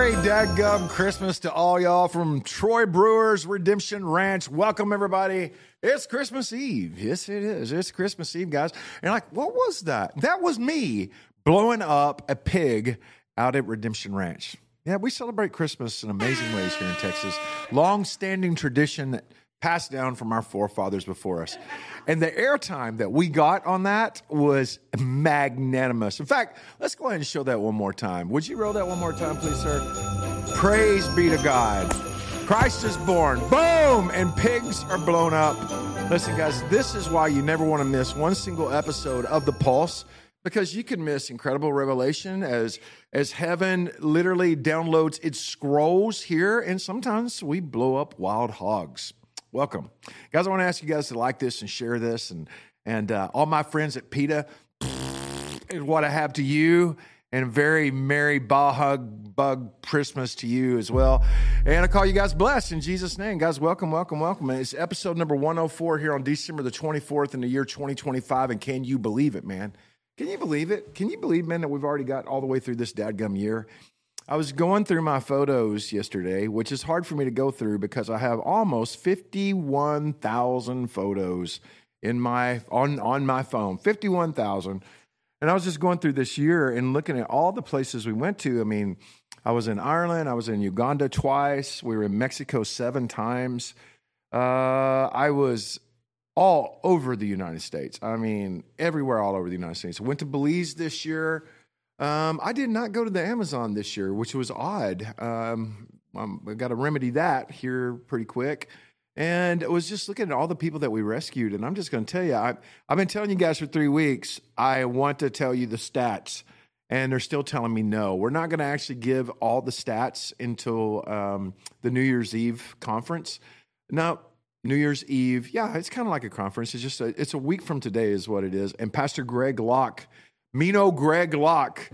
Merry dadgum Christmas to all y'all from Troy Brewers Redemption Ranch. Welcome, everybody. It's Christmas Eve. Yes, it is. It's Christmas Eve, guys. And like, what was that? That was me blowing up a pig out at Redemption Ranch. Yeah, we celebrate Christmas in amazing ways here in Texas. Long-standing tradition passed down from our forefathers before us. And the airtime that we got on that was magnanimous. In fact, let's go ahead and show that one more time. Would you roll that one more time, please, sir? Praise be to God. Christ is born. Boom! And pigs are blown up. Listen, guys, this is why you never want to miss one single episode of The Pulse, because you can miss incredible revelation as heaven literally downloads its scrolls here, and sometimes we blow up wild hogs. Welcome. Guys, I want to ask you guys to like this and share this, and all my friends at PETA is what I have to you, and very merry bug Christmas to you as well. And I call you guys blessed in Jesus' name. Guys, welcome. And it's episode number 104 here on December the 24th in the year 2025, and can you believe it, man? Can you believe it? Can you believe, man, that we've already got all the way through this dadgum year? I was going through my photos yesterday, which is hard for me to go through because I have almost 51,000 photos in on my phone, 51,000. And I was just going through this year and looking at all the places we went to. I mean, I was in Ireland, I was in Uganda twice, we were in Mexico 7 times. I was all over the United States. I mean, everywhere all over the United States. I went to Belize this year. I did not go to the Amazon this year, which was odd. I've got to remedy that here pretty quick. And it was just looking at all the people that we rescued. And I'm just going to tell you, I've been telling you guys for 3 weeks, I want to tell you the stats. And they're still telling me no. We're not going to actually give all the stats until the New Year's Eve conference. Now, New Year's Eve, yeah, it's kind of like a conference. It's just it's a week from today is what it is. And Pastor Greg Locke, Greg Locke,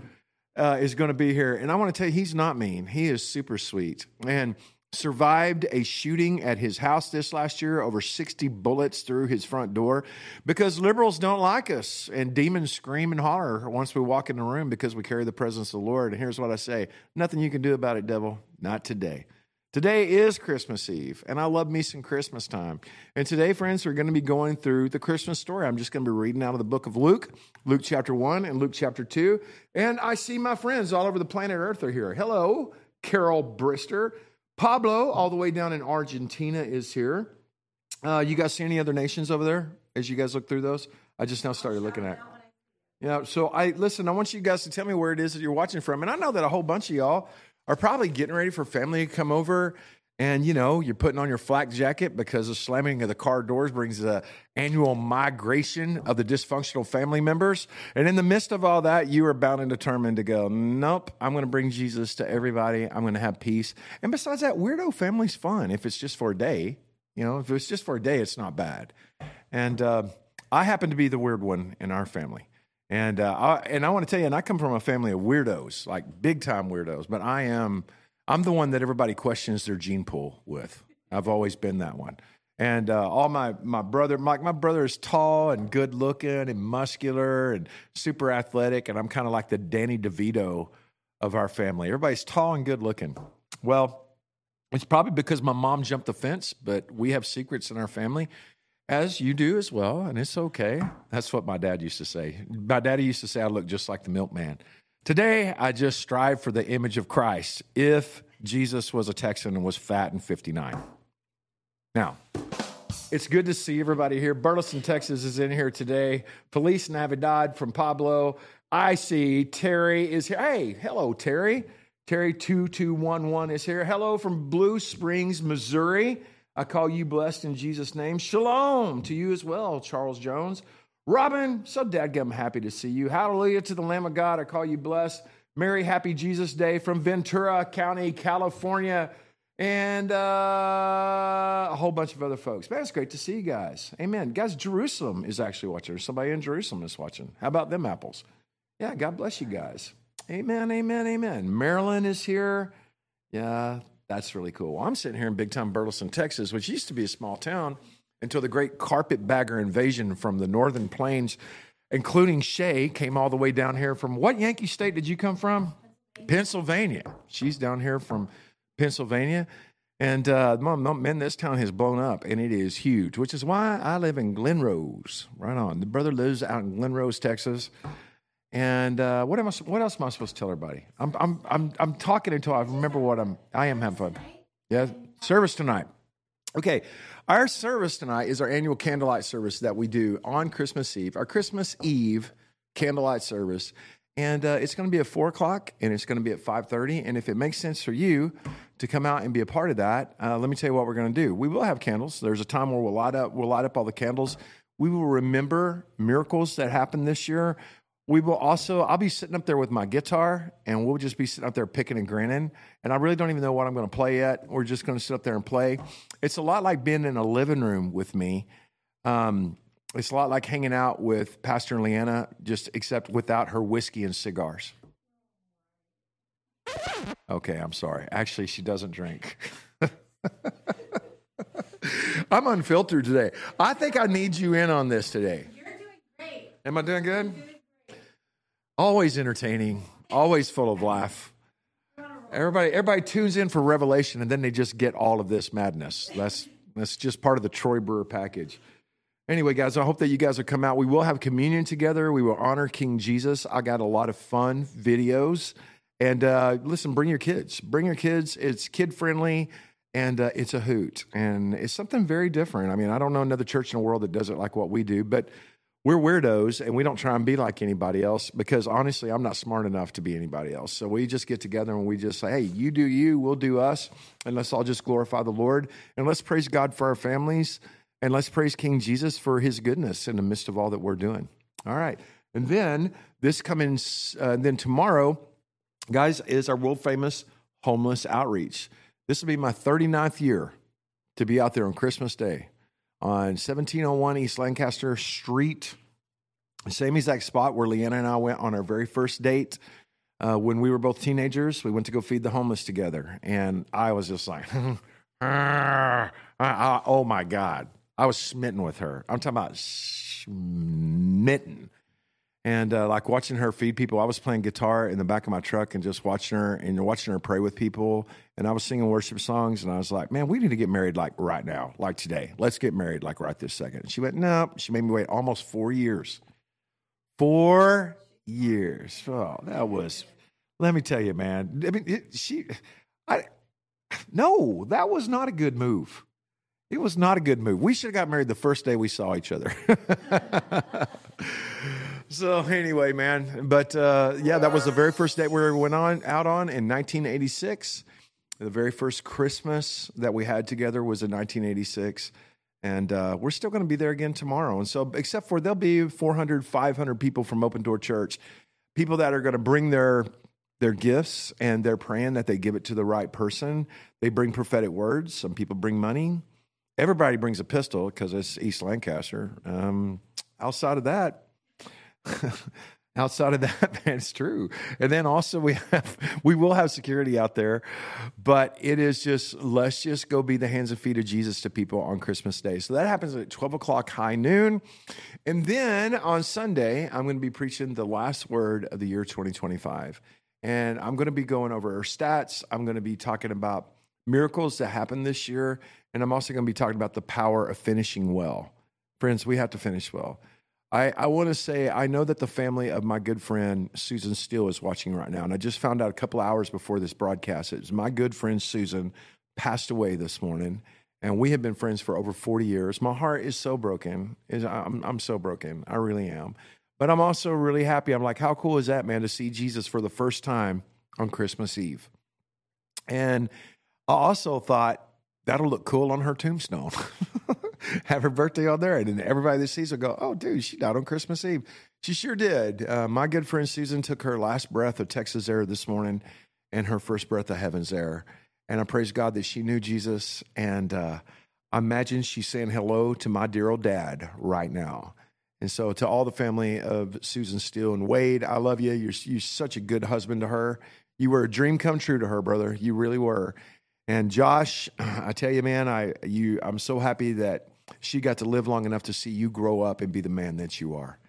is going to be here. And I want to tell you, he's not mean. He is super sweet. And survived a shooting at his house this last year, over 60 bullets through his front door, because liberals don't like us. And demons scream and holler once we walk in the room because we carry the presence of the Lord. And here's what I say. Nothing you can do about it, devil. Not today. Today is Christmas Eve, and I love me some Christmas time. And today, friends, we're going to be going through the Christmas story. I'm just going to be reading out of the book of Luke, Luke chapter 1 and Luke chapter 2. And I see my friends all over the planet Earth are here. Hello, Carol Brister. Pablo, all the way down in Argentina, is here. You guys see any other nations over there as you guys look through those? I just now started looking at. Yeah, so I want you guys to tell me where it is that you're watching from. And I know that a whole bunch of y'all are probably getting ready for family to come over, and, you know, you're putting on your flak jacket because the slamming of the car doors brings the annual migration of the dysfunctional family members. And in the midst of all that, you are bound and determined to go, nope, I'm going to bring Jesus to everybody. I'm going to have peace. And besides that, weirdo family's fun if it's just for a day. You know, if it's just for a day, it's not bad. And I happen to be the weird one in our family. And I want to tell you, and I come from a family of weirdos, like big-time weirdos, but I'm the one that everybody questions their gene pool with. I've always been that one. And all my brother is tall and good-looking and muscular and super athletic, and I'm kind of like the Danny DeVito of our family. Everybody's tall and good-looking. Well, it's probably because my mom jumped the fence, but we have secrets in our family. As you do as well, and it's okay. That's what my dad used to say. My daddy used to say I look just like the milkman. Today, I just strive for the image of Christ if Jesus was a Texan and was fat and 59. Now, it's good to see everybody here. Burleson, Texas is in here today. Feliz Navidad from Pablo. I see Terry is here. Hey, hello, Terry. Terry 2211 is here. Hello from Blue Springs, Missouri. I call you blessed in Jesus' name. Shalom to you as well, Charles Jones. Robin, so dadgum happy to see you. Hallelujah to the Lamb of God. I call you blessed. Merry, happy Jesus Day from Ventura County, California. And a whole bunch of other folks. Man, it's great to see you guys. Amen. Guys, Jerusalem is actually watching. Somebody in Jerusalem is watching. How about them apples? Yeah, God bless you guys. Amen, amen, amen. Maryland is here. Yeah, that's really cool. Well, I'm sitting here in big-time Burleson, Texas, which used to be a small town until the great carpetbagger invasion from the northern plains, including Shay, came all the way down here from what Yankee state did you come from? Pennsylvania. She's down here from Pennsylvania. And man, this town has blown up, and it is huge, which is why I live in Glen Rose. Right on. The brother lives out in Glen Rose, Texas. And what else am I supposed to tell everybody? I'm talking until I remember what I am having fun. Yeah, service tonight. Okay, our service tonight is our annual candlelight service that we do on Christmas Eve. Our Christmas Eve candlelight service. And it's going to be at 4 o'clock, and it's going to be at 5:30. And if it makes sense for you to come out and be a part of that, let me tell you what we're going to do. We will have candles. There's a time where we'll light up all the candles. We will remember miracles that happened this year. We will also, I'll be sitting up there with my guitar, and we'll just be sitting up there picking and grinning. And I really don't even know what I'm going to play yet. We're just going to sit up there and play. It's a lot like being in a living room with me. It's a lot like hanging out with Pastor Leanna, just except without her whiskey and cigars. Okay, I'm sorry. Actually, she doesn't drink. I'm unfiltered today. I think I need you in on this today. You're doing great. Am I doing good? You're doing great. Always entertaining, always full of laugh. Everybody tunes in for Revelation, and then they just get all of this madness. That's just part of the Troy Brewer package. Anyway, guys, I hope that you guys will come out. We will have communion together. We will honor King Jesus. I got a lot of fun videos. And listen, bring your kids. Bring your kids. It's kid-friendly, and it's a hoot. And it's something very different. I mean, I don't know another church in the world that does it like what we do, but we're weirdos, and we don't try and be like anybody else because, honestly, I'm not smart enough to be anybody else. So we just get together, and we just say, hey, you do you, we'll do us, and let's all just glorify the Lord. And let's praise God for our families. And let's praise King Jesus for his goodness in the midst of all that we're doing. All right. And then then tomorrow, guys, is our world famous homeless outreach. This will be my 39th year to be out there on Christmas Day on 1701 East Lancaster Street. Same exact spot where Leanna and I went on our very first date when we were both teenagers. We went to go feed the homeless together. And I was just like, oh my God. I was smitten with her. I'm talking about smitten. And like watching her feed people, I was playing guitar in the back of my truck and just watching her pray with people. And I was singing worship songs, and I was like, man, we need to get married like right now, like today. Let's get married like right this second. And she went, no. She made me wait almost 4 years. 4 years. Oh, that was, let me tell you, man. I mean, no, that was not a good move. It was not a good move. We should have got married the first day we saw each other. So anyway, man. But yeah, that was the very first date we went out on in 1986. The very first Christmas that we had together was in 1986. And we're still going to be there again tomorrow. And so, except for there'll be 400, 500 people from Open Door Church, people that are going to bring their gifts, and they're praying that they give it to the right person. They bring prophetic words. Some people bring money. Everybody brings a pistol because it's East Lancaster. Outside of that, man, it's true. And then also we will have security out there, but it is just, let's just go be the hands and feet of Jesus to people on Christmas Day. So that happens at 12 o'clock high noon. And then on Sunday, I'm going to be preaching the last word of the year 2025. And I'm going to be going over our stats. I'm going to be talking about miracles that happened this year. And I'm also going to be talking about the power of finishing well. Friends, we have to finish well. I want to say, I know that the family of my good friend Susan Steele is watching right now. And I just found out a couple hours before this broadcast, it's my good friend Susan passed away this morning. And we have been friends for over 40 years. My heart is so broken. I'm so broken. I really am. But I'm also really happy. I'm like, how cool is that, man, to see Jesus for the first time on Christmas Eve? And I also thought, that'll look cool on her tombstone. Have her birthday on there. And then everybody that sees will go, oh, dude, she died on Christmas Eve. She sure did. My good friend Susan took her last breath of Texas air this morning and her first breath of heaven's air. And I praise God that she knew Jesus. And I imagine she's saying hello to my dear old dad right now. And so to all the family of Susan Steele and Wade, I love you. You're such a good husband to her. You were a dream come true to her, brother. You really were. And Josh, I tell you, man, I'm so happy that she got to live long enough to see you grow up and be the man that you are.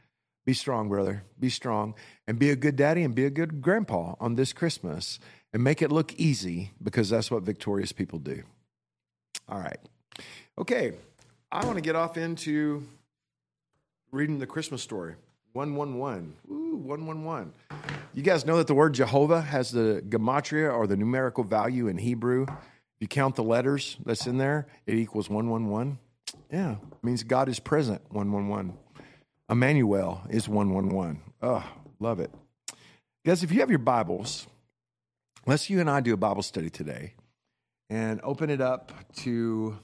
Be strong, brother. Be strong. And be a good daddy and be a good grandpa on this Christmas. And make it look easy, because that's what victorious people do. All right. Okay. I want to get off into reading the Christmas story. 111. Ooh, 111. You guys know that the word Jehovah has the gematria, or the numerical value in Hebrew. If you count the letters that's in there, it equals 111. Yeah, it means God is present, 111. Emmanuel is 111. Oh, love it. Guys, if you have your Bibles, let's you and I do a Bible study today and open it up to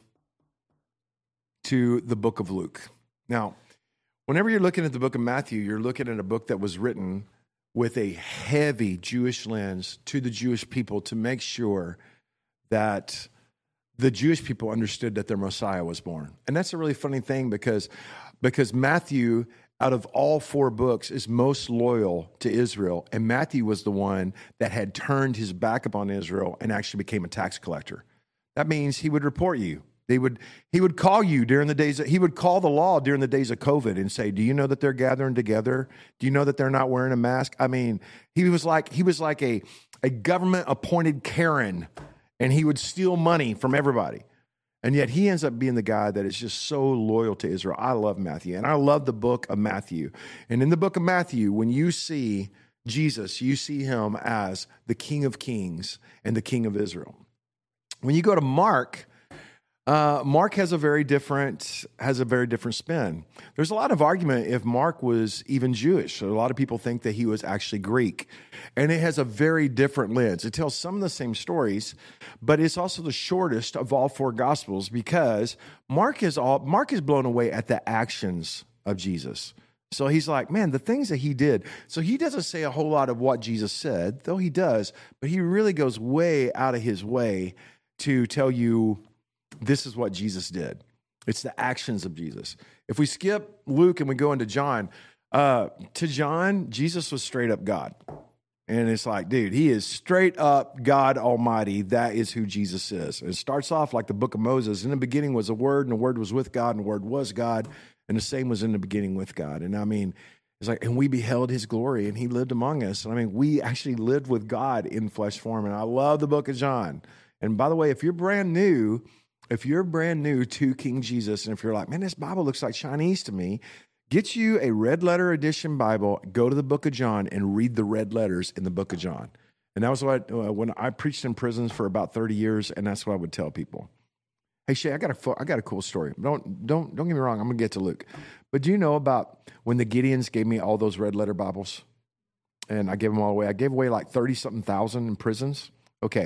the book of Luke. Now, whenever you're looking at the book of Matthew, you're looking at a book that was written with a heavy Jewish lens to the Jewish people to make sure that the Jewish people understood that their Messiah was born. And that's a really funny thing because Matthew, out of all four books, is most loyal to Israel. And Matthew was the one that had turned his back upon Israel and actually became a tax collector. That means he would report you. He would call you during the days. He would call the law during the days of COVID and say, "Do you know that they're gathering together? Do you know that they're not wearing a mask?" I mean, he was like a government appointed Karen, and he would steal money from everybody. And yet he ends up being the guy that is just so loyal to Israel. I love Matthew, and I love the book of Matthew. And in the book of Matthew, when you see Jesus, you see him as the King of Kings and the King of Israel. When you go to Mark, Mark has a very different spin. There's a lot of argument if Mark was even Jewish. So a lot of people think that he was actually Greek, and it has a very different lens. It tells some of the same stories, but it's also the shortest of all four Gospels because Mark is blown away at the actions of Jesus. So he's like, man, the things that he did. So he doesn't say a whole lot of what Jesus said, though he does, but he really goes way out of his way to tell you this is what Jesus did. It's the actions of Jesus. If we skip Luke and we go into John, to John, Jesus was straight up God. And it's like, dude, he is straight up God Almighty. That is who Jesus is. And it starts off like the book of Moses. In the beginning was a word, and the word was with God, and the word was God, and the same was in the beginning with God. And I mean, it's like, and we beheld his glory, and he lived among us. And I mean, we actually lived with God in flesh form. And I love the book of John. And by the way, if you're brand new to King Jesus, and if you're like, man, this Bible looks like Chinese to me, get you a red letter edition Bible, go to the book of John and read the red letters in the book of John. And that was what, when I preached in prisons for about 30 years, and that's what I would tell people. Hey, Shay, I got a cool story. Don't get me wrong. I'm going to get to Luke. But do you know about when the Gideons gave me all those red letter Bibles? And I gave them all away. I gave away like 30-something thousand in prisons. Okay.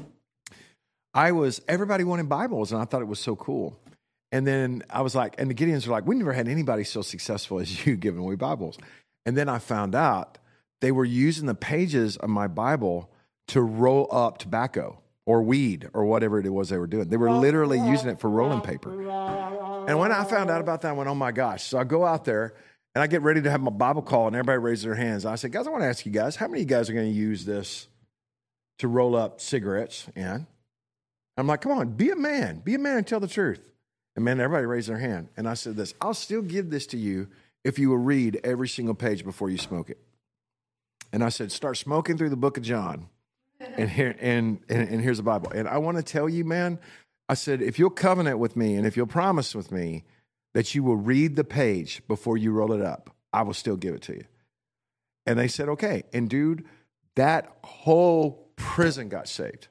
Everybody wanted Bibles, and I thought it was so cool. And then I was like, and the Gideons were like, we never had anybody so successful as you giving away Bibles. And then I found out they were using the pages of my Bible to roll up tobacco or weed or whatever it was they were doing. They were literally using it for rolling paper. And when I found out about that, I went, oh my gosh. So I go out there and I get ready to have my Bible call, and everybody raises their hands. I said, guys, I want to ask you guys, how many of you guys are going to use this to roll up cigarettes in? I'm like, come on, be a man and tell the truth. And man, everybody raised their hand. And I said this, I'll still give this to you if you will read every single page before you smoke it. And I said, start smoking through the book of John. And here's the Bible. And I want to tell you, man, I said, if you'll covenant with me and if you'll promise with me that you will read the page before you roll it up, I will still give it to you. And they said, okay. And dude, that whole prison got saved.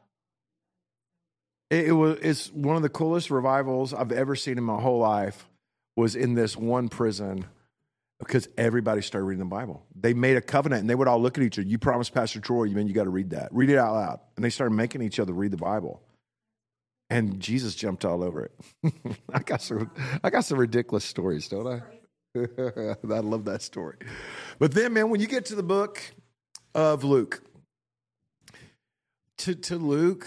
It's one of the coolest revivals I've ever seen in my whole life was in this one prison because everybody started reading the Bible. They made a covenant, and they would all look at each other. You promised Pastor Troy, you got to read that. Read it out loud. And they started making each other read the Bible. And Jesus jumped all over it. I got some ridiculous stories, don't I? I love that story. But then, man, when you get to the book of Luke, to Luke,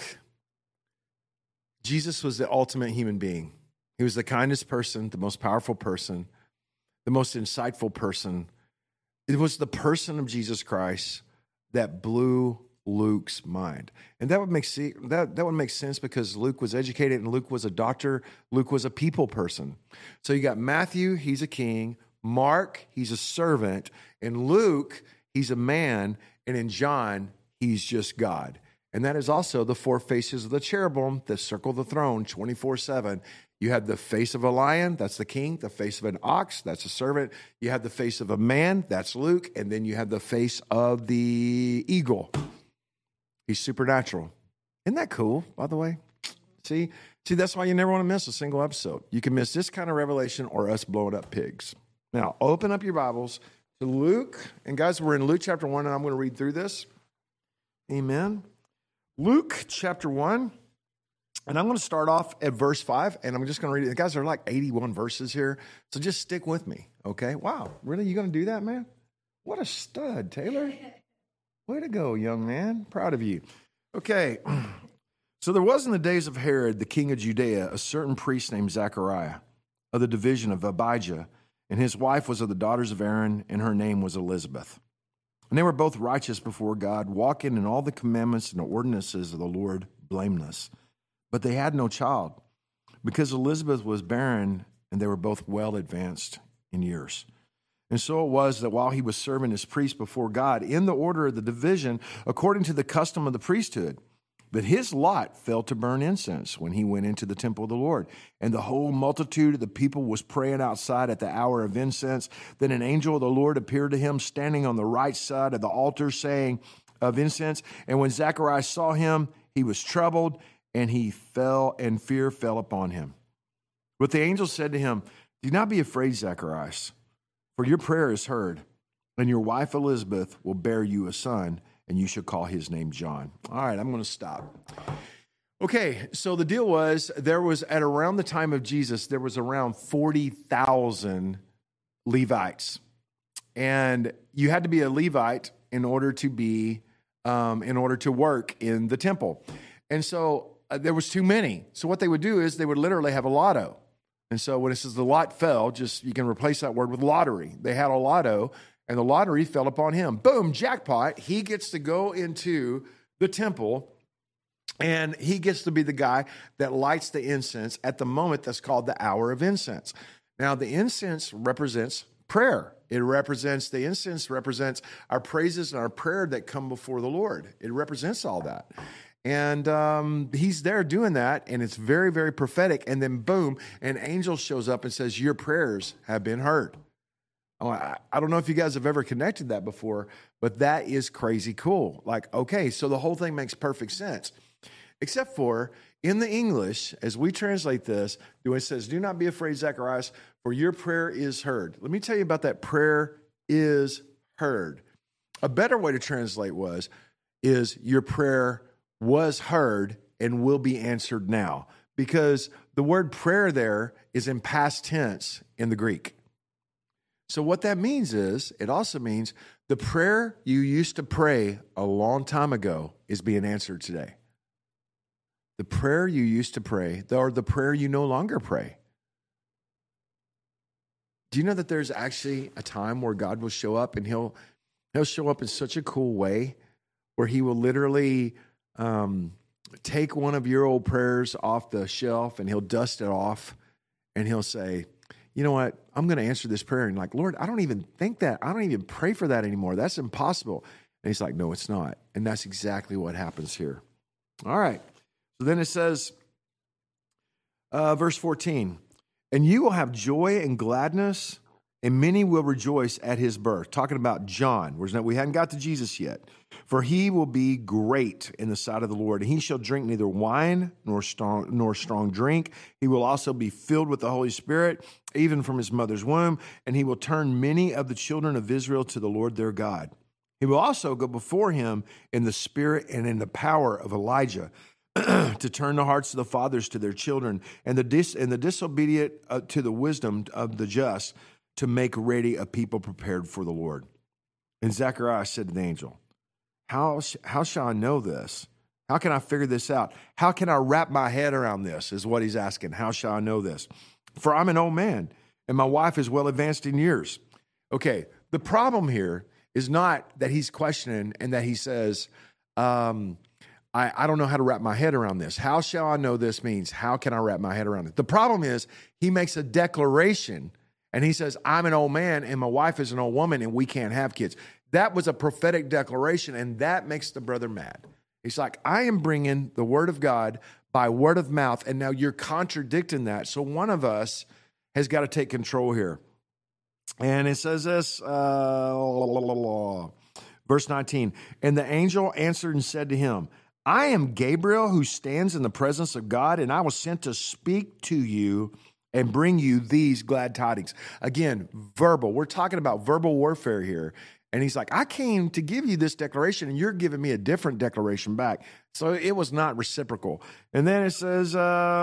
Jesus was the ultimate human being. He was the kindest person, the most powerful person, the most insightful person. It was the person of Jesus Christ that blew Luke's mind. And that would make sense because Luke was educated and Luke was a doctor. Luke was a people person. So you got Matthew, he's a king. Mark, he's a servant. In Luke, he's a man. And in John, he's just God. And that is also the four faces of the cherubim that circle the throne 24/7. You have the face of a lion, that's the king. The face of an ox, that's a servant. You have the face of a man, that's Luke. And then you have the face of the eagle. He's supernatural. Isn't that cool, by the way? See, that's why you never want to miss a single episode. You can miss this kind of revelation or us blowing up pigs. Now, open up your Bibles to Luke. And guys, we're in Luke chapter 1, and I'm going to read through this. Amen. Luke chapter 1. And I'm going to start off at verse 5, and I'm just going to read it. Guys, there are like 81 verses here, so just stick with me, okay? Wow, really? You going to do that, man? What a stud, Taylor. Way to go, young man. Proud of you. Okay, so there was in the days of Herod, the king of Judea, a certain priest named Zechariah of the division of Abijah, and his wife was of the daughters of Aaron, and her name was Elizabeth. And they were both righteous before God, walking in all the commandments and ordinances of the Lord blameless. But they had no child, because Elizabeth was barren, and they were both well advanced in years. And so it was that while he was serving as priest before God, in the order of the division, according to the custom of the priesthood, that his lot fell to burn incense when he went into the temple of the Lord. And the whole multitude of the people was praying outside at the hour of incense. Then an angel of the Lord appeared to him, standing on the right side of the altar, saying of incense. And when Zacharias saw him, he was troubled, and he fell, and fear fell upon him. But the angel said to him, "Do not be afraid, Zacharias, for your prayer is heard, and your wife Elizabeth will bear you a son, and you shall call his name John." All right, I'm going to stop. Okay, so the deal was, there was at around the time of Jesus, there was around 40,000 Levites. And you had to be a Levite in order to work in the temple. And so there was too many. So what they would do is they would literally have a lotto. And so when it says the lot fell, just you can replace that word with lottery. They had a lotto, and the lottery fell upon him. Boom, jackpot. He gets to go into the temple, and he gets to be the guy that lights the incense at the moment that's called the hour of incense. Now, the incense represents prayer. The incense represents our praises and our prayer that come before the Lord. It represents all that. And he's there doing that, and it's very, very prophetic. And then, boom, an angel shows up and says, "Your prayers have been heard." Oh, I don't know if you guys have ever connected that before, but that is crazy cool. Like, okay, so the whole thing makes perfect sense. Except for, in the English, as we translate this, it says, "Do not be afraid, Zacharias, for your prayer is heard." Let me tell you about that prayer is heard. A better way to translate is your prayer was heard and will be answered now, because the word prayer there is in past tense in the Greek. So what that means is, it also means the prayer you used to pray a long time ago is being answered today. The prayer you used to pray, or the prayer you no longer pray. Do you know that there's actually a time where God will show up, and he'll show up in such a cool way where he will literally take one of your old prayers off the shelf, and he'll dust it off, and he'll say, "You know what? I'm going to answer this prayer." And like, "Lord, I don't even think that. I don't even pray for that anymore. That's impossible." And he's like, "No, it's not." And that's exactly what happens here. All right. So then it says, verse 14, "And you will have joy and gladness, and many will rejoice at his birth." Talking about John. We hadn't got to Jesus yet. "For he will be great in the sight of the Lord, and he shall drink neither wine nor strong drink. He will also be filled with the Holy Spirit, even from his mother's womb, and he will turn many of the children of Israel to the Lord their God. He will also go before him in the spirit and in the power of Elijah, to turn the hearts of the fathers to their children, and the disobedient to the wisdom of the just, to make ready a people prepared for the Lord." And Zechariah said to the angel, How shall I know this? How can I figure this out? How can I wrap my head around this?" is what he's asking. How shall I know this? "For I'm an old man, and my wife is well advanced in years." Okay, the problem here is not that he's questioning and that he says, I don't know how to wrap my head around this. How shall I know this means, how can I wrap my head around it? The problem is he makes a declaration, And he says, I'm an old man and my wife is an old woman and we can't have kids. That was a prophetic declaration, and that makes the brother mad. He's like, I am bringing the word of God by word of mouth, and now you're contradicting that. So one of us has got to take control here. And it says this, verse 19, and the angel answered and said to him, I am Gabriel who stands in the presence of God, and I was sent to speak to you and bring you these glad tidings. Again, verbal. We're talking about verbal warfare here. And he's like, I came to give you this declaration, and you're giving me a different declaration back. So it was not reciprocal. And then it says,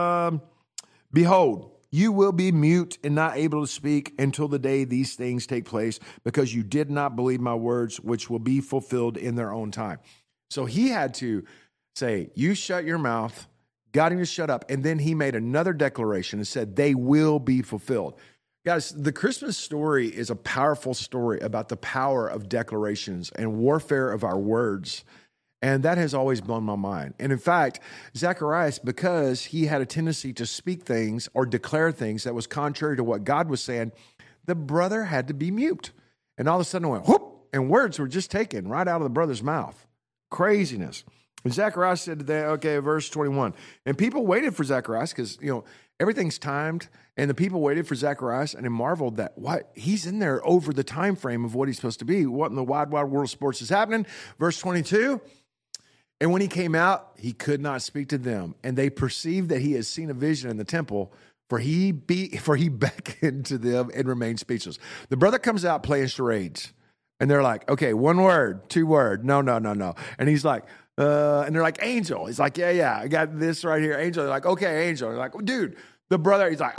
behold, you will be mute and not able to speak until the day these things take place, because you did not believe my words, which will be fulfilled in their own time. So he had to say, you shut your mouth, got him to shut up. And then he made another declaration and said, they will be fulfilled. Guys, the Christmas story is a powerful story about the power of declarations and warfare of our words. And that has always blown my mind. And in fact, Zacharias, because he had a tendency to speak things or declare things that was contrary to what God was saying, the brother had to be mute. And all of a sudden it went whoop, and words were just taken right out of the brother's mouth. Craziness. And Zacharias said to them, okay, verse 21, and people waited for Zacharias because, everything's timed, and the people waited for Zacharias and they marveled that what he's in there over the time frame of what he's supposed to be. What in the wide world of sports is happening? Verse 22, and when he came out, he could not speak to them, and they perceived that he had seen a vision in the temple, for he beckoned to them and remained speechless. The brother comes out playing charades, and they're like, okay, 1 word, 2 word, no. And he's like, and they're like, angel. He's like, yeah, I got this right here, angel. They're like, okay, angel. They're like, dude, the brother, he's like,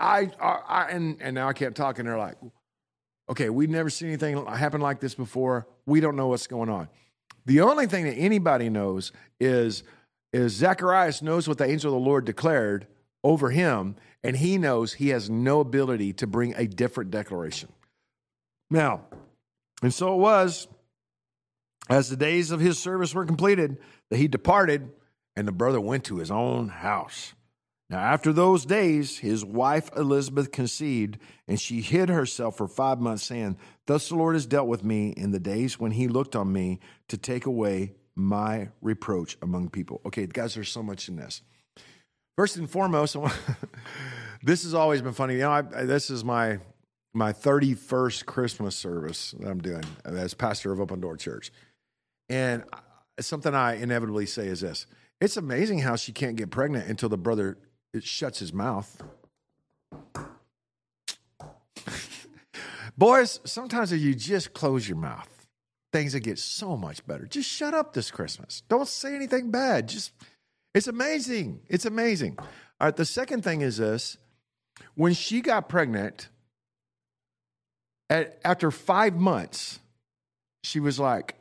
and now I can't talk. And they're like, okay, we've never seen anything happen like this before. We don't know what's going on. The only thing that anybody knows is Zacharias knows what the angel of the Lord declared over him, and he knows he has no ability to bring a different declaration. Now, and so it was, as the days of his service were completed, that he departed, and the brother went to his own house. Now, after those days, his wife Elizabeth conceived, and she hid herself for 5 months, saying, thus the Lord has dealt with me in the days when he looked on me to take away my reproach among people. Okay, guys, there's so much in this. First and foremost, this has always been funny. This is my 31st Christmas service that I'm doing as pastor of Open Door Church. And something I inevitably say is this. It's amazing how she can't get pregnant until the brother shuts his mouth. Boys, sometimes if you just close your mouth, things will get so much better. Just shut up this Christmas. Don't say anything bad. It's amazing. It's amazing. All right, the second thing is this. When she got pregnant, after 5 months, she was like,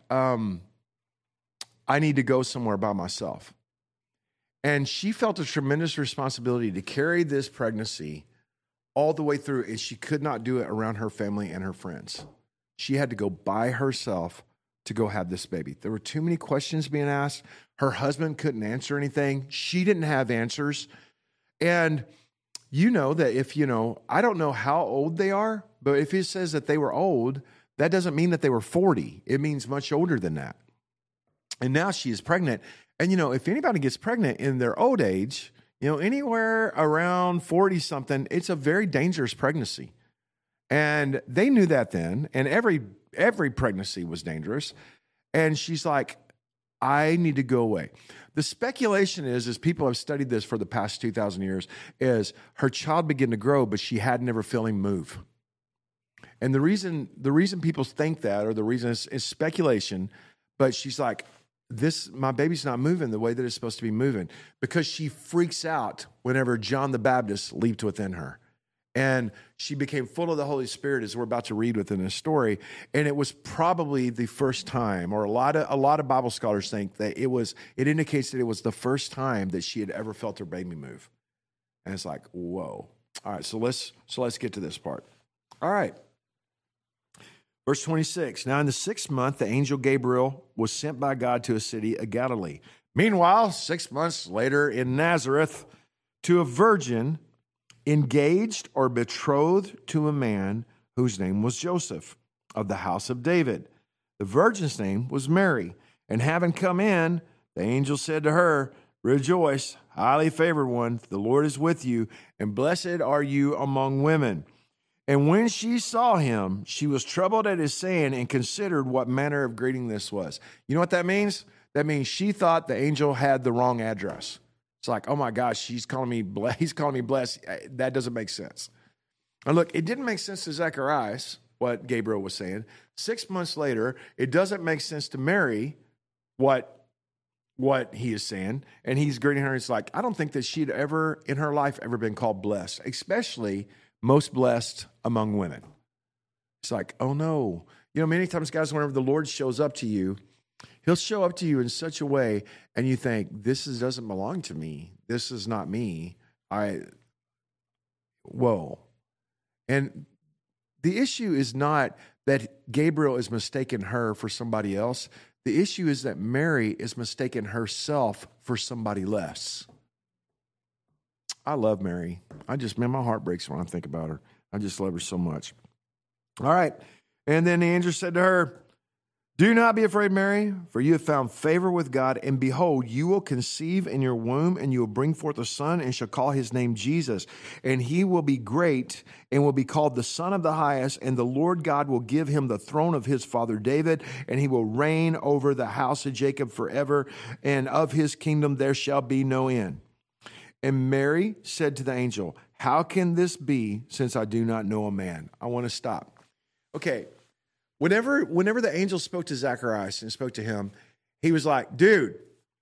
I need to go somewhere by myself. And she felt a tremendous responsibility to carry this pregnancy all the way through, and she could not do it around her family and her friends. She had to go by herself to go have this baby. There were too many questions being asked. Her husband couldn't answer anything. She didn't have answers. And that if, I don't know how old they are, but if it says that they were old, that doesn't mean that they were 40. It means much older than that. And now she is pregnant. And, if anybody gets pregnant in their old age, anywhere around 40 something, it's a very dangerous pregnancy. And they knew that then. And every pregnancy was dangerous. And she's like, I need to go away. The speculation is, as people have studied this for the past 2,000 years, is her child began to grow, but she had never felt him move. And the reason people think that, or the reason is speculation, but she's like, my baby's not moving the way that it's supposed to be moving, because she freaks out whenever John the Baptist leaped within her. And she became full of the Holy Spirit, as we're about to read within this story. And it was probably the first time, or a lot of Bible scholars think that it indicates that it was the first time that she had ever felt her baby move. And it's like, whoa. All right, so let's get to this part. All right. Verse 26, now in the 6th month, the angel Gabriel was sent by God to a city of Galilee. Meanwhile, 6 months later in Nazareth, to a virgin engaged or betrothed to a man whose name was Joseph, of the house of David. The virgin's name was Mary. And having come in, the angel said to her, Rejoice, highly favored one, the Lord is with you, and blessed are you among women. And when she saw him, she was troubled at his saying and considered what manner of greeting this was. You know what that means? That means she thought the angel had the wrong address. It's like, oh my gosh, he's calling me blessed. That doesn't make sense. And look, it didn't make sense to Zacharias, what Gabriel was saying. 6 months later, it doesn't make sense to Mary, what he is saying. And he's greeting her. It's like, I don't think that she'd ever, in her life, ever been called blessed, especially most blessed among women. It's like, oh no. You know, many times, guys, whenever the Lord shows up to you, he'll show up to you in such a way, and you think, doesn't belong to me. This is not me. Whoa. And the issue is not that Gabriel is mistaking her for somebody else. The issue is that Mary is mistaking herself for somebody less. I love Mary. My heart breaks when I think about her. I just love her so much. All right. And then the angel said to her, Do not be afraid, Mary, for you have found favor with God, and behold, you will conceive in your womb, and you will bring forth a son, and shall call his name Jesus. And he will be great, and will be called the Son of the Highest, and the Lord God will give him the throne of his father David, and he will reign over the house of Jacob forever, and of his kingdom there shall be no end. And Mary said to the angel, How can this be, since I do not know a man? I want to stop. Okay. Whenever the angel spoke to Zacharias and spoke to him, he was like, dude,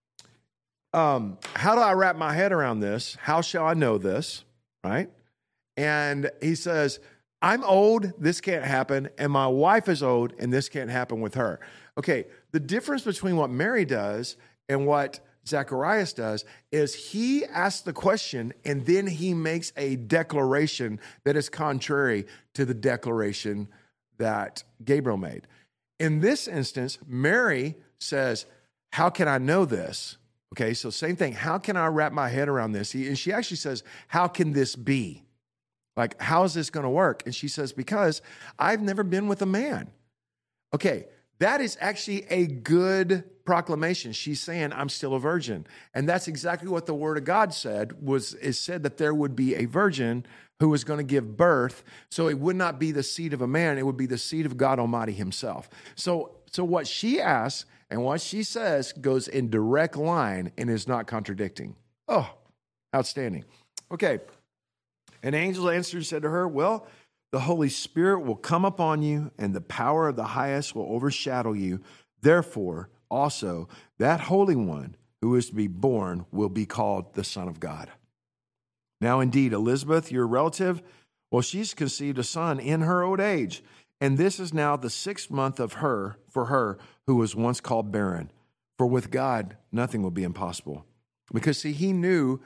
how do I wrap my head around this? How shall I know this? Right? And he says, I'm old, this can't happen, and my wife is old, and this can't happen with her. Okay, the difference between what Mary does and what Zacharias does is he asks the question, and then he makes a declaration that is contrary to the declaration that Gabriel made. In this instance, Mary says, how can I know this? Okay, so same thing. How can I wrap my head around this? And she actually says, how can this be? Like, how is this going to work? And she says, because I've never been with a man. Okay, that is actually a good proclamation. She's saying, I'm still a virgin. And that's exactly what the word of God said, is said that there would be a virgin who was going to give birth. So it would not be the seed of a man. It would be the seed of God Almighty himself. So what she asks and what she says goes in direct line and is not contradicting. Oh, outstanding. Okay. An angel answered and said to her, well, the Holy Spirit will come upon you, and the power of the highest will overshadow you. Therefore, also, that Holy One who is to be born will be called the Son of God. Now, indeed, Elizabeth, your relative, well, she's conceived a son in her old age, and this is now the 6th month for her who was once called barren. For with God, nothing will be impossible. Because, see, he knew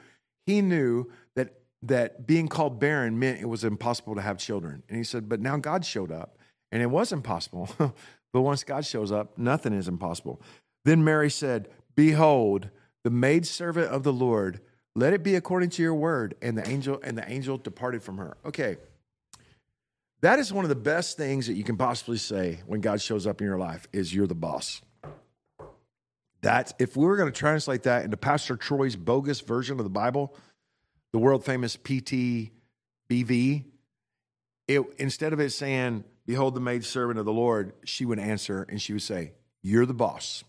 that being called barren meant it was impossible to have children. And he said, but now God showed up, and it was impossible. But once God shows up, nothing is impossible. Then Mary said, Behold, the maidservant of the Lord, let it be according to your word. And the angel departed from her. Okay. That is one of the best things that you can possibly say when God shows up in your life is you're the boss. That's, if we were going to translate that into Pastor Troy's bogus version of the Bible, the world famous PTBV, instead of it saying, Behold the maidservant of the Lord, she would answer and she would say, you're the boss.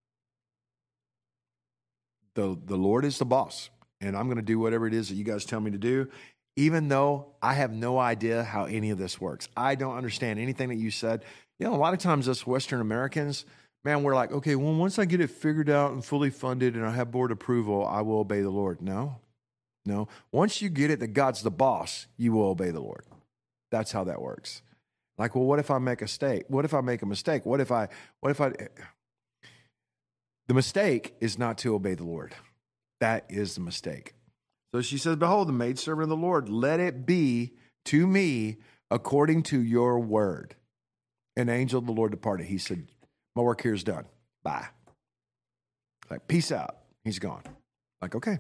The Lord is the boss. And I'm going to do whatever it is that you guys tell me to do, even though I have no idea how any of this works. I don't understand anything that you said. You know, a lot of times us Western Americans, man, we're like, okay, well, once I get it figured out and fully funded and I have board approval, I will obey the Lord. No. Once you get it that God's the boss, you will obey the Lord. That's how that works. Like, well, what if I make a mistake? What if I make a mistake? What if I, the mistake is not to obey the Lord. That is the mistake. So she says, Behold, the maidservant of the Lord, let it be to me according to your word. An angel of the Lord departed. He said, my work here is done. Bye. Like, peace out. He's gone. Like, okay.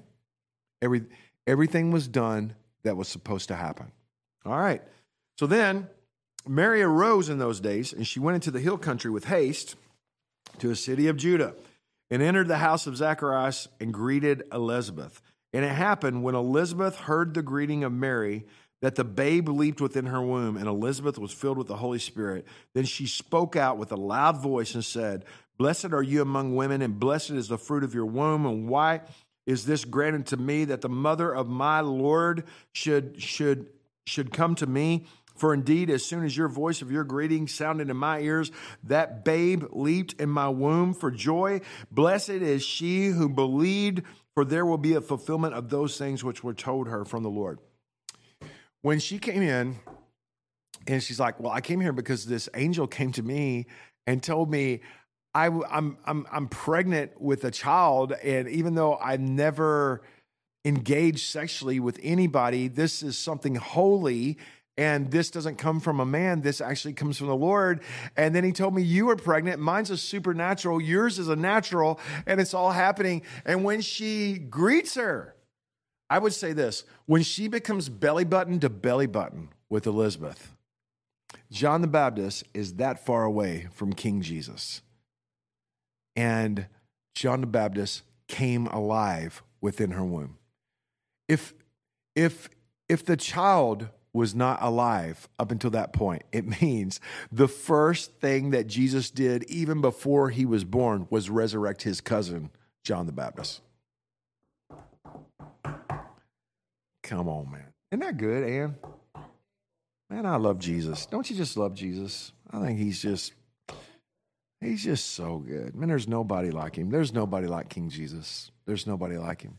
Everything was done that was supposed to happen. All right. So then Mary arose in those days, and she went into the hill country with haste to a city of Judah, and entered the house of Zacharias and greeted Elizabeth. And it happened when Elizabeth heard the greeting of Mary that the babe leaped within her womb, and Elizabeth was filled with the Holy Spirit. Then she spoke out with a loud voice and said, "Blessed are you among women, and blessed is the fruit of your womb. And why is this granted to me, that the mother of my Lord should come to me? For indeed, as soon as your voice of your greeting sounded in my ears, that babe leaped in my womb for joy. Blessed is she who believed, for there will be a fulfillment of those things which were told her from the Lord." When she came in, and she's like, "Well, I came here because this angel came to me and told me I'm pregnant with a child, and even though I've never engaged sexually with anybody, this is something holy. And this doesn't come from a man. This actually comes from the Lord." And then he told me, "You are pregnant. Mine's a supernatural. Yours is a natural." And it's all happening. And when she greets her, I would say this, when she becomes belly button to belly button with Elizabeth, John the Baptist is that far away from King Jesus. And John the Baptist came alive within her womb. If the child was not alive up until that point, it means the first thing that Jesus did, even before he was born, was resurrect his cousin, John the Baptist. Come on, man. Isn't that good, Ann? Man, I love Jesus. Don't you just love Jesus? I think he's just so good. Man, there's nobody like him. There's nobody like King Jesus. There's nobody like him.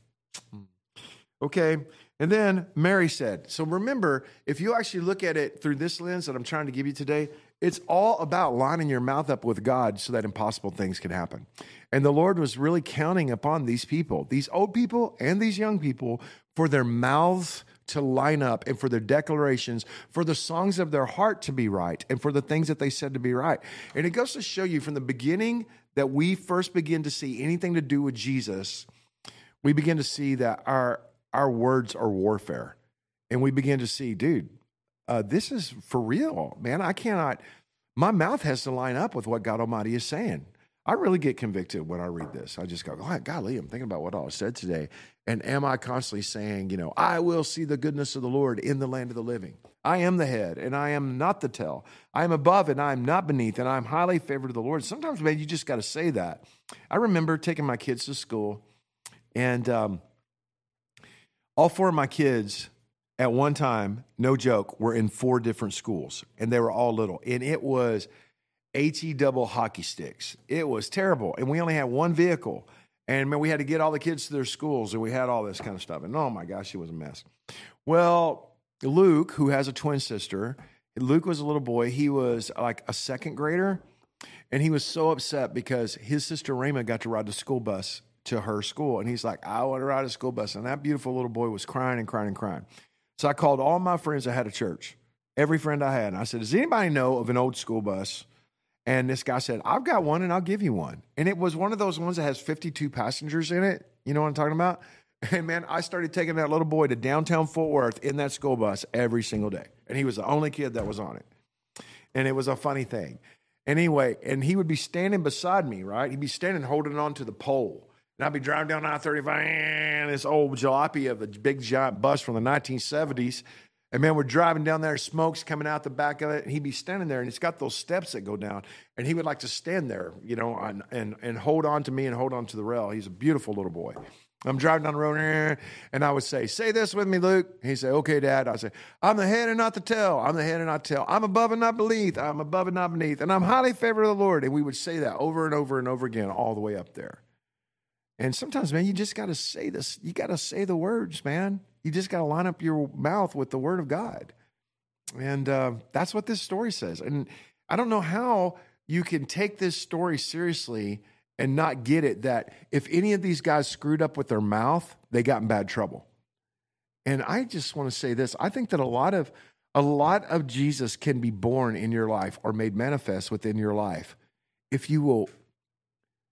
Okay. And then Mary said, so remember, if you actually look at it through this lens that I'm trying to give you today, it's all about lining your mouth up with God so that impossible things can happen. And the Lord was really counting upon these people, these old people and these young people, for their mouths to line up and for their declarations, for the songs of their heart to be right, and for the things that they said to be right. And it goes to show you from the beginning that we first begin to see anything to do with Jesus, we begin to see that our words are warfare. And we begin to see, dude, this is for real, man. My mouth has to line up with what God Almighty is saying. I really get convicted when I read this. I just go, oh, golly, I'm thinking about what I said today. And am I constantly saying, I will see the goodness of the Lord in the land of the living. I am the head and I am not the tail. I am above and I am not beneath, and I am highly favored of the Lord. Sometimes, man, you just got to say that. I remember taking my kids to school, and all four of my kids at one time, no joke, were in 4 different schools, and they were all little. And it was HE double hockey sticks. It was terrible. And we only had one vehicle. And man, we had to get all the kids to their schools, and we had all this kind of stuff. And oh my gosh, it was a mess. Well, Luke, who has a twin sister, Luke was a little boy. He was like a second grader, and he was so upset because his sister Raymond got to ride the school bus to her school. And he's like, I want to ride a school bus. And that beautiful little boy was crying and crying and crying. So I called all my friends I had at church, every friend I had. And I said, does anybody know of an old school bus? And this guy said, I've got one and I'll give you one. And it was one of those ones that has 52 passengers in it. You know what I'm talking about? And man, I started taking that little boy to downtown Fort Worth in that school bus every single day. And he was the only kid that was on it. And it was a funny thing. Anyway, and he would be standing beside me, right? He'd be standing holding on to the pole. And I'd be driving down I-35, and this old jalopy of a big giant bus from the 1970s. And man, we're driving down there, smoke's coming out the back of it, and he'd be standing there, and it's got those steps that go down. And he would like to stand there, and hold on to me and hold on to the rail. He's a beautiful little boy. I'm driving down the road, and I would say this with me, Luke. He'd say, okay, Dad. I'd say, I'm the head and not the tail. I'm the head and not the tail. I'm above and not beneath. I'm above and not beneath. And I'm highly favored of the Lord. And we would say that over and over and over again, all the way up there. And sometimes, man, you just got to say this. You got to say the words, man. You just got to line up your mouth with the word of God. And that's what this story says. And I don't know how you can take this story seriously and not get it, that if any of these guys screwed up with their mouth, they got in bad trouble. And I just want to say this. I think that a lot of Jesus can be born in your life or made manifest within your life if you will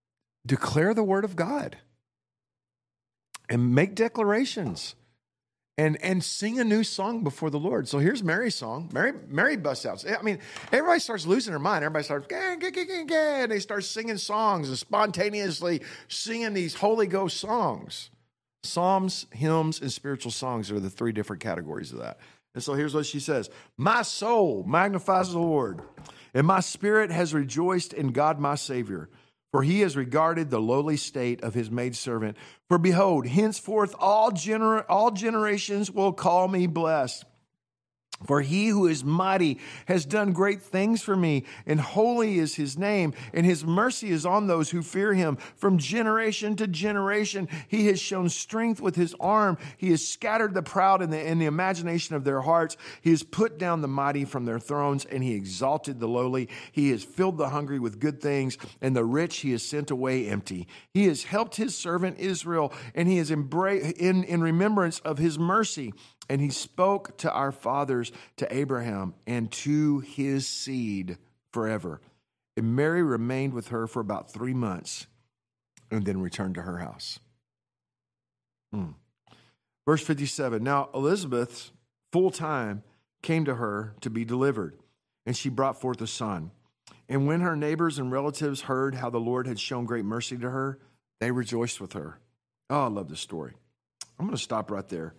declare the word of God and make declarations and sing a new song before the Lord. So here's Mary's song. Mary busts out. I mean, everybody starts losing their mind. Everybody starts, and they start singing songs and spontaneously singing these Holy Ghost songs. Psalms, hymns, and spiritual songs are the three different categories of that. And so here's what she says. My soul magnifies the Lord, and my spirit has rejoiced in God my Savior. For he has regarded the lowly state of his maidservant. For behold, henceforth all generations will call me blessed. For he who is mighty has done great things for me, and holy is his name, and his mercy is on those who fear him. From generation to generation, he has shown strength with his arm. He has scattered the proud in the imagination of their hearts. He has put down the mighty from their thrones, and he exalted the lowly. He has filled the hungry with good things, and the rich he has sent away empty. He has helped his servant Israel, and he has embraced in remembrance of his mercy. And he spoke to our fathers, to Abraham, and to his seed forever. And Mary remained with her for about 3 months and then returned to her house. Verse 57, now Elizabeth, full time, came to her to be delivered, and she brought forth a son. And when her neighbors and relatives heard how the Lord had shown great mercy to her, they rejoiced with her. Oh, I love this story. I'm going to stop right there.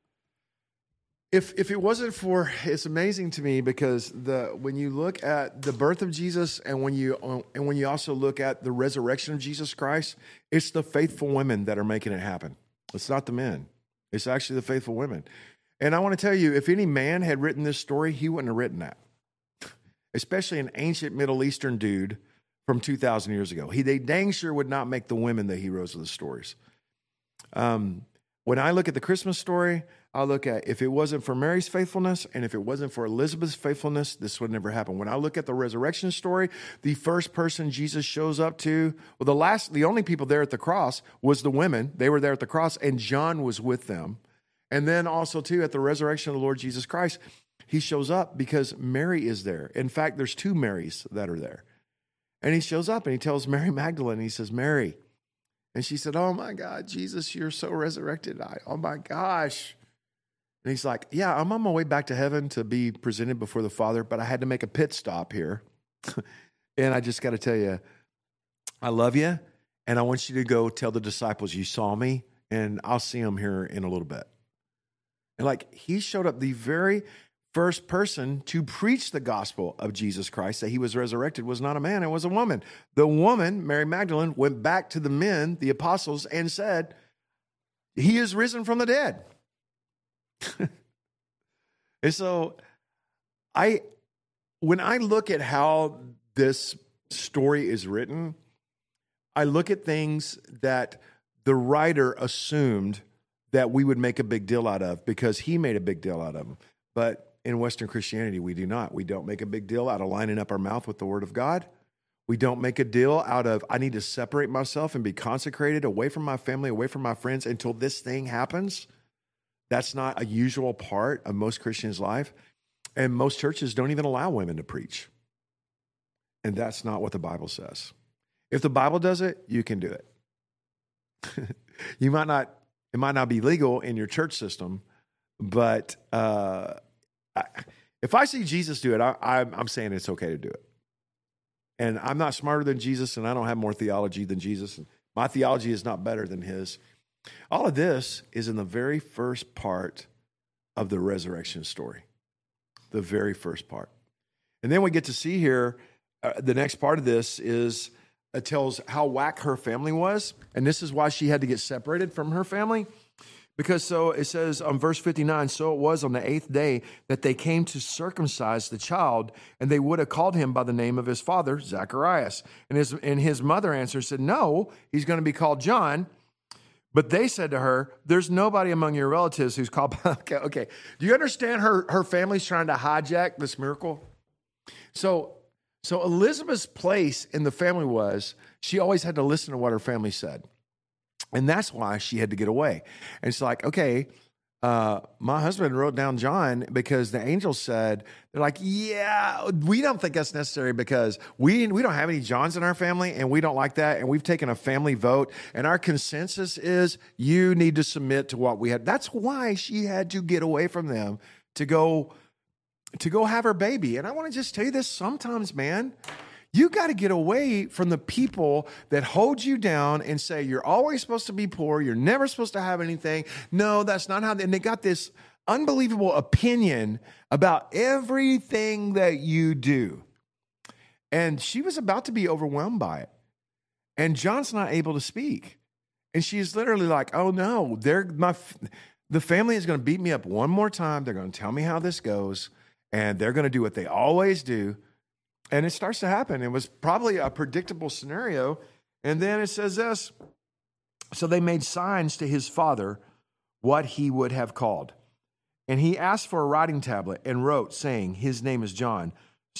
If it wasn't for, it's amazing to me because when you look at the birth of Jesus and when you also look at the resurrection of Jesus Christ, it's the faithful women that are making it happen. It's not the men. It's actually the faithful women. And I want to tell you, if any man had written this story, he wouldn't have written that. Especially an ancient Middle Eastern dude from 2,000 years ago. They dang sure would not make the women the heroes of the stories. When I look at the Christmas story, I look at if it wasn't for Mary's faithfulness and if it wasn't for Elizabeth's faithfulness, this would never happen. When I look at the resurrection story, the first person Jesus shows up to, the only people there at the cross was the women. They were there at the cross, and John was with them. And then also, too, at the resurrection of the Lord Jesus Christ, he shows up because Mary is there. In fact, there's 2 Marys that are there. And he shows up and he tells Mary Magdalene, he says, Mary. And she said, oh my God, Jesus, you're so resurrected. Oh my gosh. And he's like, yeah, I'm on my way back to heaven to be presented before the Father, but I had to make a pit stop here. And I just got to tell you, I love you. And I want you to go tell the disciples you saw me, and I'll see them here in a little bit. And like, he showed up, the very first person to preach the gospel of Jesus Christ, that he was resurrected, was not a man, it was a woman. The woman, Mary Magdalene, went back to the men, the apostles, and said, he is risen from the dead. And so when I look at how this story is written, I look at things that the writer assumed that we would make a big deal out of because he made a big deal out of them. But in Western Christianity, we do not. We don't make a big deal out of lining up our mouth with the Word of God. We don't make a deal out of, I need to separate myself and be consecrated away from my family, away from my friends until this thing happens. That's not a usual part of most Christians' life. And most churches don't even allow women to preach. And that's not what the Bible says. If the Bible does it, you can do it. It might not be legal in your church system, but if I see Jesus do it, I'm saying it's okay to do it. And I'm not smarter than Jesus, and I don't have more theology than Jesus. And my theology is not better than his. All of this is in the very first part of the resurrection story. The very first part. And then we get to see here, the next part of this is, it tells how whack her family was. And this is why she had to get separated from her family. Because so it says on verse 59, so it was on the 8th day that they came to circumcise the child, and they would have called him by the name of his father, Zacharias. And his mother answered, said, no, he's going to be called John. But they said to her, there's nobody among your relatives who's called. Okay. Do you understand her family's trying to hijack this miracle? So Elizabeth's place in the family was she always had to listen to what her family said. And that's why she had to get away. And it's like, okay, my husband wrote down John because the angel said, they're like, yeah, we don't think that's necessary because we don't have any Johns in our family and we don't like that. And we've taken a family vote and our consensus is you need to submit to what we had. That's why she had to get away from them to go have her baby. And I want to just tell you this, sometimes, man, you got to get away from the people that hold you down and say, you're always supposed to be poor. You're never supposed to have anything. No, that's not how. And they got this unbelievable opinion about everything that you do. And she was about to be overwhelmed by it. And John's not able to speak. And she's literally like, oh no, the family is going to beat me up one more time. They're going to tell me how this goes. And they're going to do what they always do. And it starts to happen. It was probably a predictable scenario. And then it says this. So they made signs to his father what he would have called. And he asked for a writing tablet and wrote, saying, his name is John.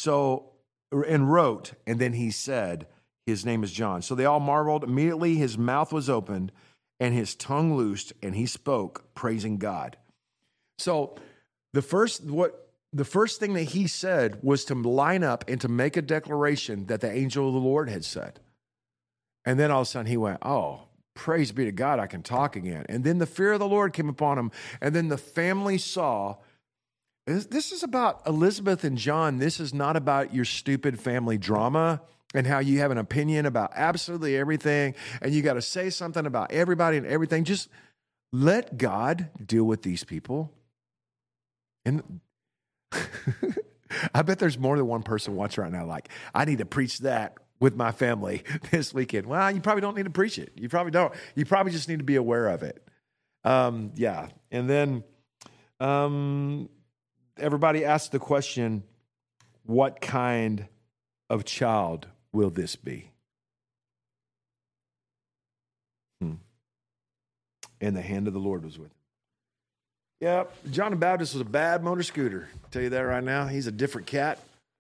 And then he said, his name is John. So they all marveled. Immediately his mouth was opened and his tongue loosed, and he spoke, praising God. So the first thing that he said was to line up and to make a declaration that the angel of the Lord had said. And then all of a sudden he went, oh, praise be to God, I can talk again. And then the fear of the Lord came upon him. And then the family saw, this is about Elizabeth and John. This is not about your stupid family drama and how you have an opinion about absolutely everything. And you got to say something about everybody and everything. Just let God deal with these people. And I bet there's more than one person watching right now like, I need to preach that with my family this weekend. Well, you probably don't need to preach it. You probably don't. You probably just need to be aware of it. Yeah. And then everybody asked the question, what kind of child will this be? And the hand of the Lord was with him. Yep, John the Baptist was a bad motor scooter. I'll tell you that right now. He's a different cat.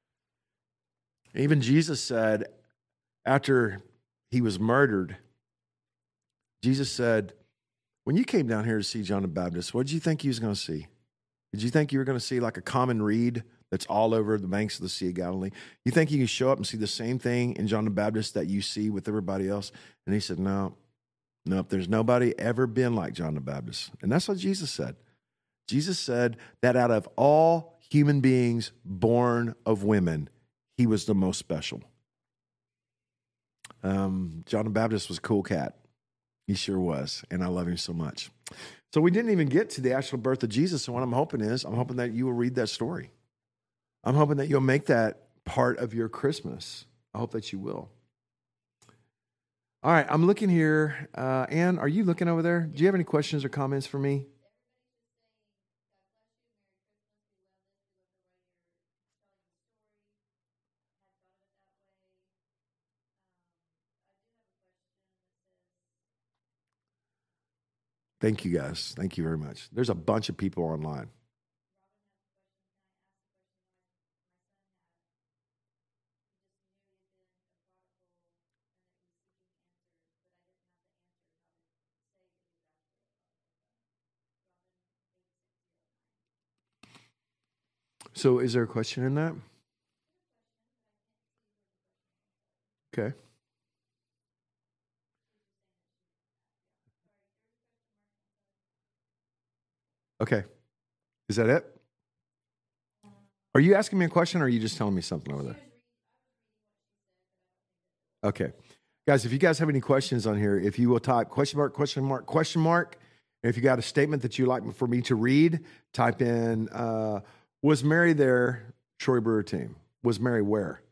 Even Jesus said, after he was murdered, Jesus said, when you came down here to see John the Baptist, what did you think you was going to see? Did you think you were going to see like a common reed that's all over the banks of the Sea of Galilee? You think you can show up and see the same thing in John the Baptist that you see with everybody else? And he said, no, there's nobody ever been like John the Baptist. And that's what Jesus said. Jesus said that out of all human beings born of women, he was the most special. John the Baptist was a cool cat. He sure was. And I love him so much. So we didn't even get to the actual birth of Jesus. And what I'm hoping that you will read that story. I'm hoping that you'll make that part of your Christmas. I hope that you will. All right, I'm looking here. Ann, are you looking over there? Do you have any questions or comments for me? Thank you, guys. Thank you very much. There's a bunch of people online. So is there a question in that? Okay. Okay. Is that it? Are you asking me a question or are you just telling me something over there? Okay. Guys, if you guys have any questions on here, if you will type question mark, question mark, question mark. And if you got a statement that you'd like for me to read, type in, was Mary there, Troy Brewer team? Was Mary where?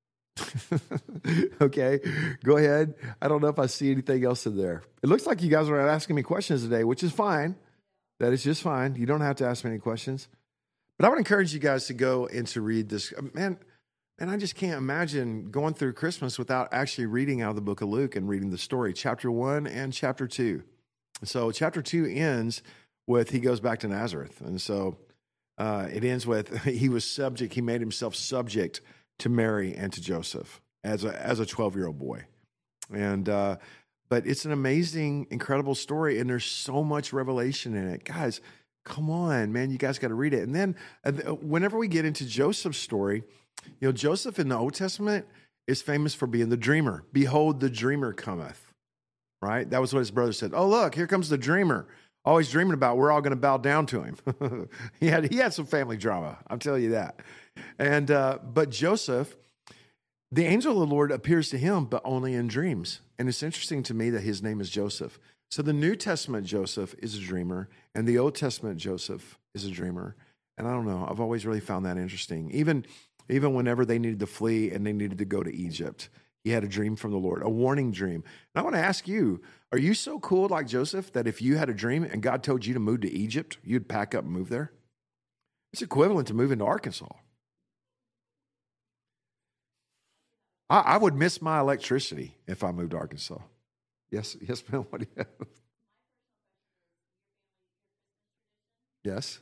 Okay, go ahead. I don't know if I see anything else in there. It looks like you guys are asking me questions today, which is fine. That is just fine. You don't have to ask me any questions. But I would encourage you guys to go and to read this. Man, I just can't imagine going through Christmas without actually reading out of the book of Luke and reading the story, chapter 1 and chapter 2. So chapter 2 ends with he goes back to Nazareth. And so it ends with he made himself subject to Mary and to Joseph as a 12-year-old boy. And but it's an amazing, incredible story, and there's so much revelation in it. Guys, Come on, man, you guys got to read it. And then whenever we get into Joseph's story, Joseph in the Old Testament is famous for being the dreamer. Behold, the dreamer cometh, right? That was what his brother said. Oh, look, here comes the dreamer. Always dreaming about we're all going to bow down to him. He had some family drama, I'll tell you that. And but Joseph, the angel of the Lord appears to him, but only in dreams. And it's interesting to me that his name is Joseph. So the New Testament Joseph is a dreamer, and the Old Testament Joseph is a dreamer. And I don't know, I've always really found that interesting. Even whenever they needed to flee and they needed to go to Egypt, he had a dream from the Lord, a warning dream. And I want to ask you, are you so cool like Joseph that if you had a dream and God told you to move to Egypt, you'd pack up and move there? It's equivalent to moving to Arkansas. I would miss my electricity if I moved to Arkansas. Yes, ma'am. What do you have? Yes.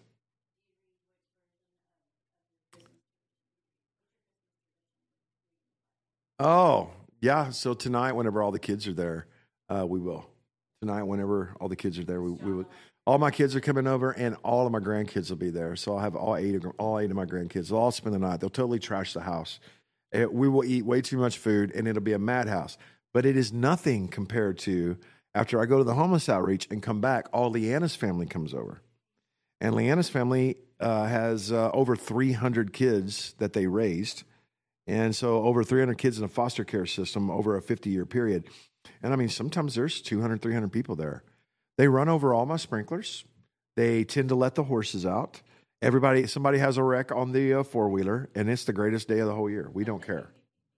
Oh, yeah. So tonight, whenever all the kids are there, we will. Tonight, whenever all the kids are there, we will. All my kids are coming over, and all of my grandkids will be there. So I'll have all eight of my grandkids. They'll all spend the night. They'll totally trash the house. We will eat way too much food, and it'll be a madhouse. But it is nothing compared to after I go to the homeless outreach and come back, all Leanna's family comes over. And Leanna's family has over 300 kids that they raised. And so over 300 kids in a foster care system over a 50-year period. And I mean, sometimes there's 200, 300 people there. They run over all my sprinklers. They tend to let the horses out. Somebody has a wreck on the four-wheeler, and it's the greatest day of the whole year. We don't care.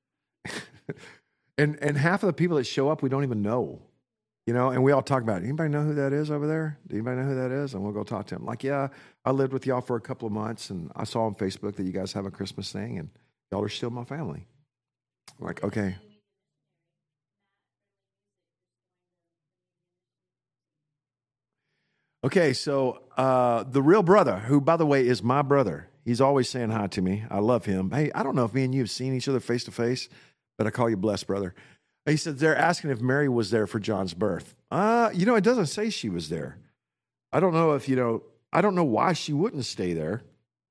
and half of the people that show up, we don't even know. And we all talk about it. Anybody know who that is over there? Do anybody know who that is? And we'll go talk to him. Like, yeah, I lived with y'all for a couple of months, and I saw on Facebook that you guys have a Christmas thing, and y'all are still my family. I'm like, okay. Okay, so the real brother, who, by the way, is my brother, he's always saying hi to me. I love him. Hey, I don't know if me and you have seen each other face to face, but I call you blessed, brother. He said they're asking if Mary was there for John's birth. It doesn't say she was there. I don't know I don't know why she wouldn't stay there.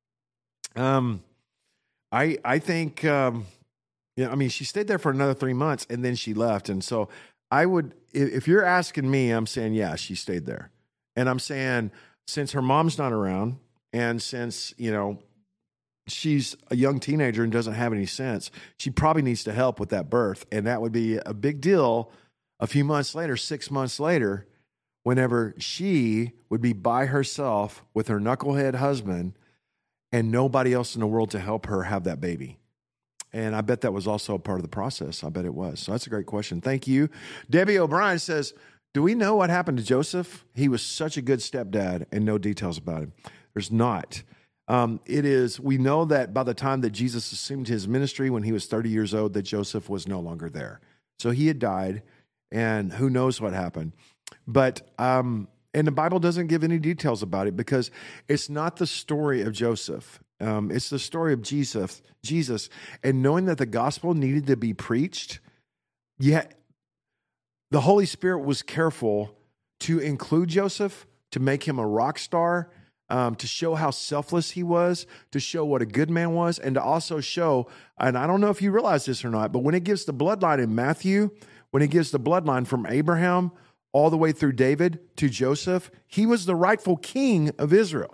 I think, she stayed there for another 3 months and then she left. And so I would, if you're asking me, I'm saying, yeah, she stayed there. And I'm saying, since her mom's not around and since, she's a young teenager and doesn't have any sense, she probably needs to help with that birth. And that would be a big deal a few months later, 6 months later, whenever she would be by herself with her knucklehead husband and nobody else in the world to help her have that baby. And I bet that was also a part of the process. I bet it was. So that's a great question. Thank you. Debbie O'Brien says, do we know what happened to Joseph? He was such a good stepdad and no details about him. There's not. We know that by the time that Jesus assumed his ministry when he was 30 years old, that Joseph was no longer there. So he had died, and who knows what happened. But, and the Bible doesn't give any details about it because it's not the story of Joseph. It's the story of Jesus. And knowing that the gospel needed to be preached, yet the Holy Spirit was careful to include Joseph, to make him a rock star, to show how selfless he was, to show what a good man was, and to also show, and I don't know if you realize this or not, but when it gives the bloodline in Matthew, when it gives the bloodline from Abraham all the way through David to Joseph, he was the rightful king of Israel.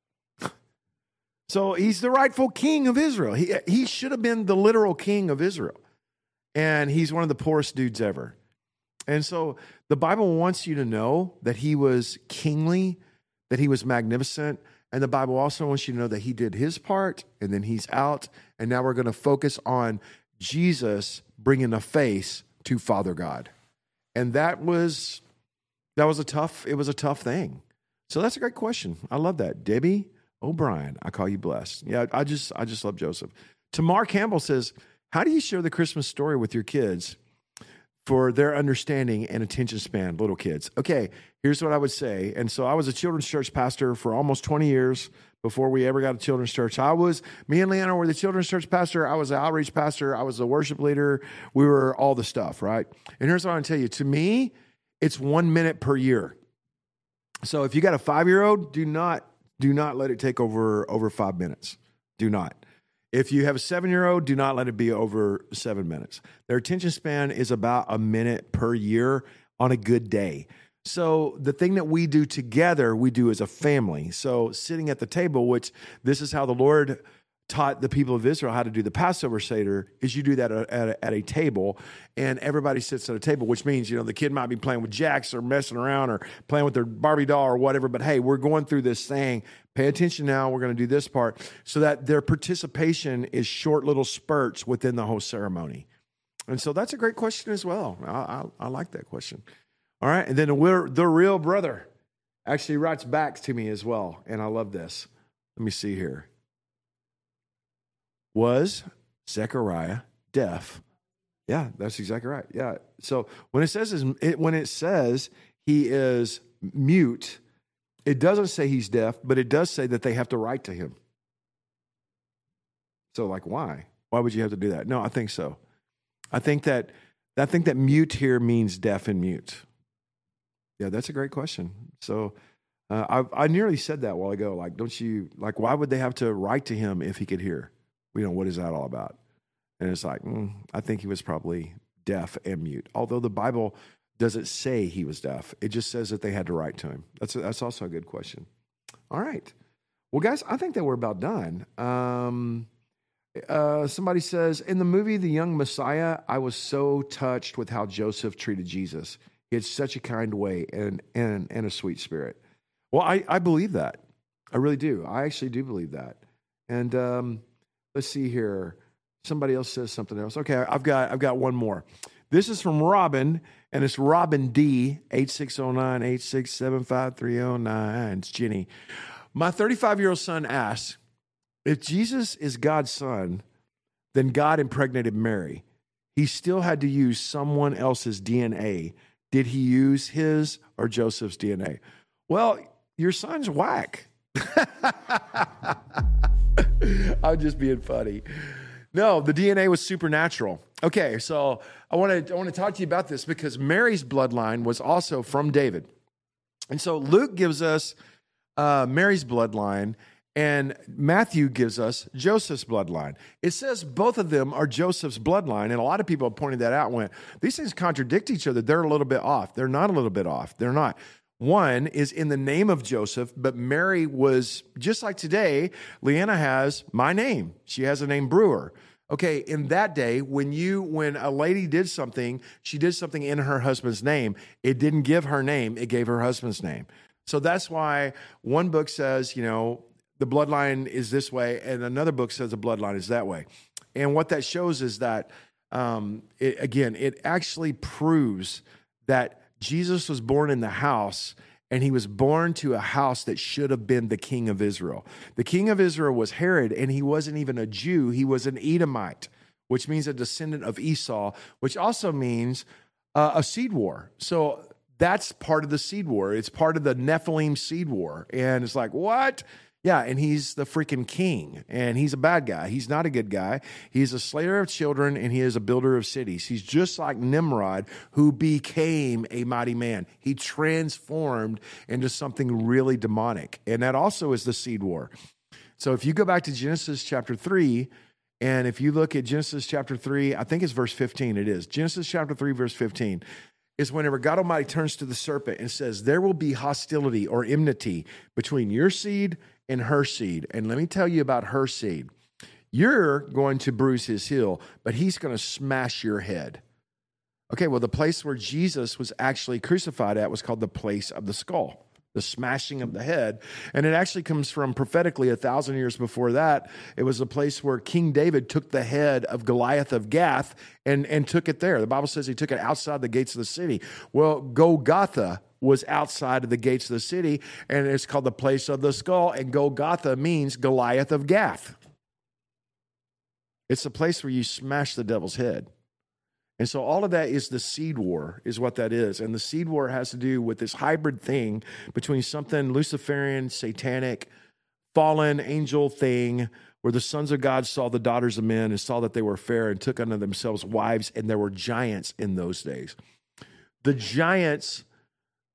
So he's the rightful king of Israel. He should have been the literal king of Israel. And he's one of the poorest dudes ever. And so the Bible wants you to know that he was kingly, that he was magnificent. And the Bible also wants you to know that he did his part and then he's out. And now we're going to focus on Jesus bringing a face to Father God. And it was a tough thing. So that's a great question. I love that. Debbie O'Brien, I call you blessed. Yeah, I just love Joseph. Tamar Campbell says, how do you share the Christmas story with your kids for their understanding and attention span, little kids? Okay, here's what I would say. And so I was a children's church pastor for almost 20 years before we ever got a children's church. Me and Leanna were the children's church pastor. I was the outreach pastor. I was the worship leader. We were all the stuff, right? And here's what I'm going to tell you. To me, it's 1 minute per year. So if you got a 5-year-old, do not let it take over 5 minutes. Do not. If you have a 7-year-old, do not let it be over 7 minutes. Their attention span is about a minute per year on a good day. So the thing that we do together, we do as a family. So sitting at the table, which this is how the Lord taught the people of Israel how to do the Passover Seder, is you do that at a table, and everybody sits at a table, which means, the kid might be playing with jacks or messing around or playing with their Barbie doll or whatever, but hey, we're going through this thing. Pay attention now. We're going to do this part, so that their participation is short little spurts within the whole ceremony. And so that's a great question as well. I like that question. All right. And then the real brother actually writes back to me as well. And I love this. Let me see here. Was Zechariah deaf? Yeah, that's exactly right. Yeah. So when it says he is mute, it doesn't say he's deaf, but it does say that they have to write to him. So why? Why would you have to do that? No, I think so. I think that mute here means deaf and mute. Yeah, that's a great question. So I nearly said that a while ago. Why would they have to write to him if he could hear? What is that all about? And it's I think he was probably deaf and mute. Although the Bible doesn't say he was deaf. It just says that they had to write to him. That's also a good question. All right. Well, guys, I think that we're about done. Somebody says, in the movie The Young Messiah, I was so touched with how Joseph treated Jesus. He had such a kind way and a sweet spirit. Well, I believe that. I really do. I actually do believe that. And let's see here. Somebody else says something else. Okay, I've got one more. This is from Robin, and it's Robin D, 8609-8675-309. It's Jenny. My 35-year-old son asks, if Jesus is God's son, then God impregnated Mary. He still had to use someone else's DNA. Did he use his or Joseph's DNA? Well, your son's whack. I'm just being funny. No, the DNA was supernatural. Okay, so I want to talk to you about this because Mary's bloodline was also from David. And so Luke gives us Mary's bloodline, and Matthew gives us Joseph's bloodline. It says both of them are Joseph's bloodline, and a lot of people have pointed that out and went, these things contradict each other. They're a little bit off. They're not a little bit off. They're not. One is in the name of Joseph, but Mary was, just like today, Leanna has my name. She has a name Brewer. Okay, in that day, when a lady did something, she did something in her husband's name. It didn't give her name, it gave her husband's name. So that's why one book says, the bloodline is this way, and another book says the bloodline is that way. And what that shows is that, it actually proves that Jesus was born in the house, and he was born to a house that should have been the king of Israel. The king of Israel was Herod, and he wasn't even a Jew. He was an Edomite, which means a descendant of Esau, which also means a seed war. So that's part of the seed war. It's part of the Nephilim seed war. And it's like, what? Yeah, and he's the freaking king, and he's a bad guy. He's not a good guy. He's a slayer of children, and he is a builder of cities. He's just like Nimrod, who became a mighty man. He transformed into something really demonic, and that also is the seed war. So if you go back to Genesis chapter 3, and if you look at Genesis chapter 3, I think it's verse 15, it is. Genesis chapter 3, verse 15. Is whenever God Almighty turns to the serpent and says, there will be hostility or enmity between your seed and her seed. And let me tell you about her seed. You're going to bruise his heel, but he's going to smash your head. Okay, well, the place where Jesus was actually crucified at was called the place of the skull, the smashing of the head. And it actually comes from prophetically 1,000 years before that. It was a place where King David took the head of Goliath of Gath and took it there. The Bible says he took it outside the gates of the city. Well, Golgotha was outside of the gates of the city, and it's called the place of the skull, and Golgotha means Goliath of Gath. It's the place where you smash the devil's head. And so all of that is the seed war, is what that is. And the seed war has to do with this hybrid thing between something Luciferian, satanic, fallen angel thing, where the sons of God saw the daughters of men and saw that they were fair and took unto themselves wives, and there were giants in those days. The giants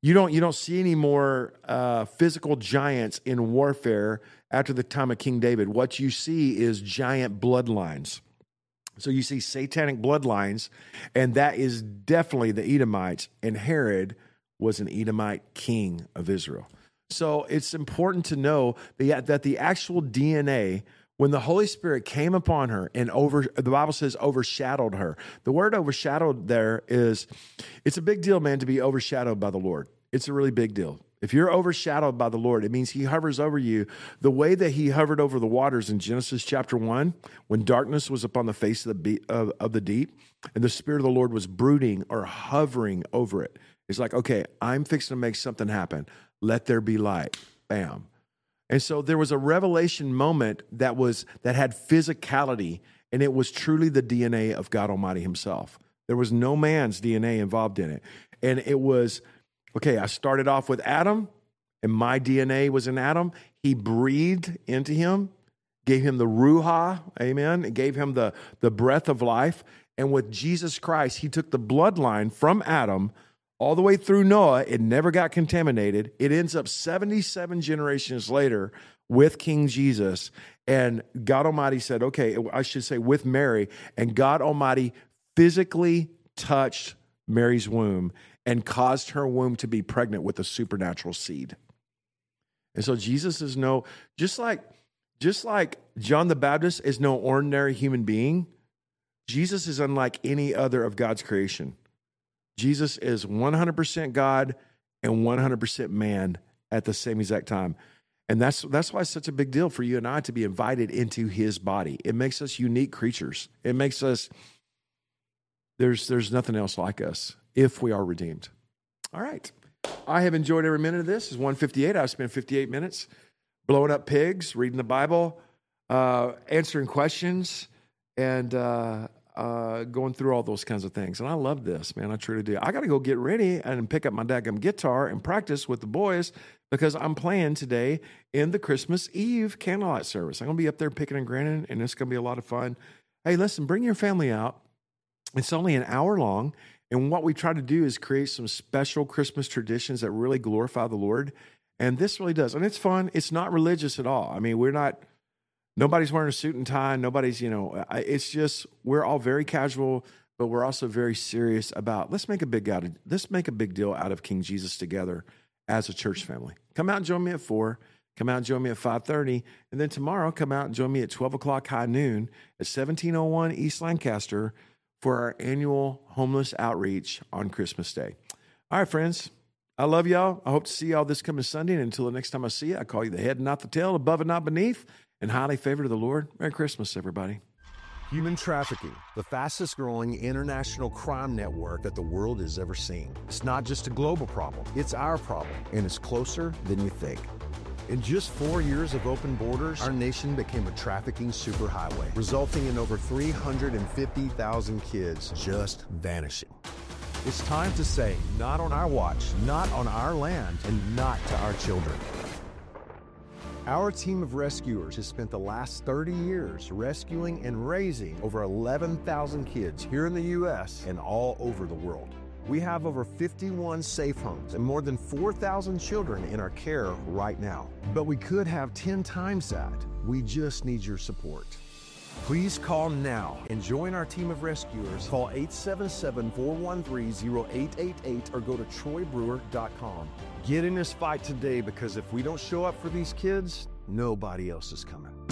You don't see any more physical giants in warfare after the time of King David. What you see is giant bloodlines. So you see satanic bloodlines, and that is definitely the Edomites, and Herod was an Edomite king of Israel. So it's important to know that the actual DNA, when the Holy Spirit came upon her and the Bible says overshadowed her. The word overshadowed there is, it's a big deal, man, to be overshadowed by the Lord. It's a really big deal. If you're overshadowed by the Lord, it means he hovers over you the way that he hovered over the waters in Genesis chapter 1, when darkness was upon the face of the deep, and the Spirit of the Lord was brooding or hovering over it. It's like, okay, I'm fixing to make something happen. Let there be light. Bam. And so there was a revelation moment that had physicality, and it was truly the DNA of God Almighty himself. There was no man's DNA involved in it. And it was, okay, I started off with Adam, and my DNA was in Adam. He breathed into him, gave him the Ruach, amen, and gave him the breath of life. And with Jesus Christ, he took the bloodline from Adam all the way through Noah. It never got contaminated. It ends up 77 generations later with King Jesus. And God Almighty said, okay, I should say with Mary, and God Almighty physically touched Mary's womb and caused her womb to be pregnant with a supernatural seed. And so Jesus is just like John the Baptist is no ordinary human being, Jesus is unlike any other of God's creation. Jesus is 100% God and 100% man at the same exact time. And that's why it's such a big deal for you and I to be invited into his body. It makes us unique creatures. It makes us, there's nothing else like us if we are redeemed. All right. I have enjoyed every minute of this. It's 1:58. I've spent 58 minutes blowing up pigs, reading the Bible, answering questions, and going through all those kinds of things. And I love this, man. I truly do. I got to go get ready and pick up my daggum guitar and practice with the boys because I'm playing today in the Christmas Eve candlelight service. I'm going to be up there picking and grinning, and it's going to be a lot of fun. Hey, listen, bring your family out. It's only an hour long. And what we try to do is create some special Christmas traditions that really glorify the Lord. And this really does. And it's fun. It's not religious at all. I mean, nobody's wearing a suit and tie. Nobody's, it's just, we're all very casual, but we're also very serious about, let's make a big deal out of King Jesus together as a church family. Come out and join me at 4. Come out and join me at 5:30. And then tomorrow, come out and join me at 12 o'clock high noon at 1701 East Lancaster for our annual homeless outreach on Christmas Day. All right, friends. I love y'all. I hope to see y'all this coming Sunday. And until the next time I see you, I call you the head and not the tail, above and not beneath, and highly favored of the Lord. Merry Christmas, everybody. Human trafficking, the fastest growing international crime network that the world has ever seen. It's not just a global problem, it's our problem, and it's closer than you think. In just 4 years of open borders, our nation became a trafficking superhighway, resulting in over 350,000 kids just vanishing. It's time to say, not on our watch, not on our land, and not to our children. Our team of rescuers has spent the last 30 years rescuing and raising over 11,000 kids here in the U.S. and all over the world. We have over 51 safe homes and more than 4,000 children in our care right now. But we could have 10 times that. We just need your support. Please call now and join our team of rescuers. Call 877-413-0888 or go to troybrewer.com. Get in this fight today, because if we don't show up for these kids, nobody else is coming.